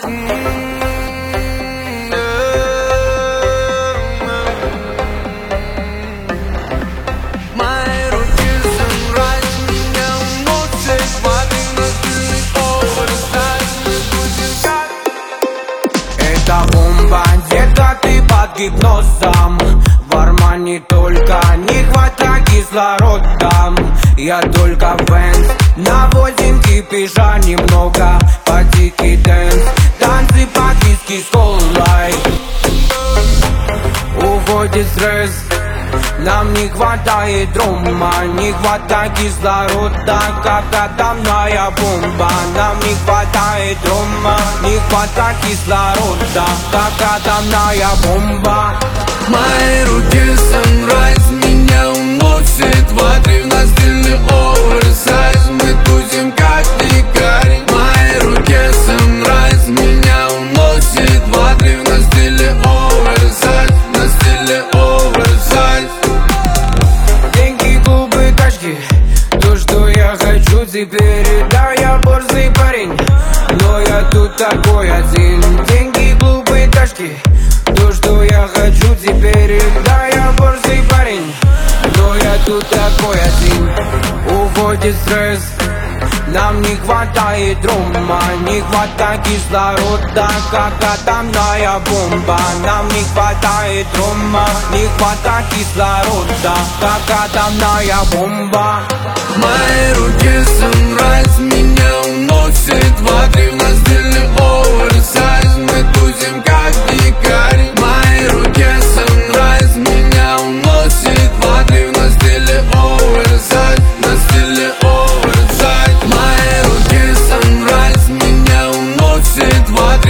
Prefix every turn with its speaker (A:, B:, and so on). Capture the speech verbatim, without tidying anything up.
A: Это бомба, детка, ты под гипнозом. В армане только не хватает кислорода. Я только Вэнс, на восемь кипиша немного. По дикий дэнс, танцы под виски с колой. Уходит стресс, нам не хватает дрома, не хватает кислорода, как атомная бомба. Нам не хватает дрома, не хватает кислорода, как атомная бомба.
B: Мои руки санрайз, меня уносит в отрыв на стильный оверсайз. Мы тусим как дикари. Мои руки санрайз, меня уносит в отрыв на стиле оверсайз, на стиле оверсайз.
A: Деньги, клубы, тачки, то, что я хочу теперь. Да, я борзый парень, но я тут такой один. Деньги, клубы, тачки, то, что я хочу теперь. Да, я борзый парень, но я тут такой один. Уходит стресс, нам не хватает дрома, не хватает кислорода, как атомная бомба. Нам не хватает дрома, не хватает кислорода, как атомная бомба.
B: Мои руки санрайз, меня уносит в отрыв на стильный оверсайз. Мы тусим как дикари. Мои руки санрайз, меня уносит в отрыв на стиле оверсайз, на стиле оверсайз. Мои руки санрайз, меня уносит в отрыв